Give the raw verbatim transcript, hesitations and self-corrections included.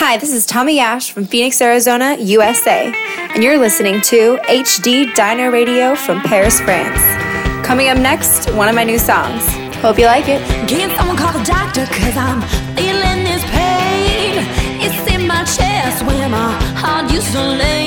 Hi, this is Tommy Yash from Phoenix, Arizona, U S A, and you're listening to H D Diner Radio from Paris, France. Coming up next, one of my new songs. Hope you like it. Can someone call the doctor, cause I'm feeling this pain. It's in my chest where my heart used to lay.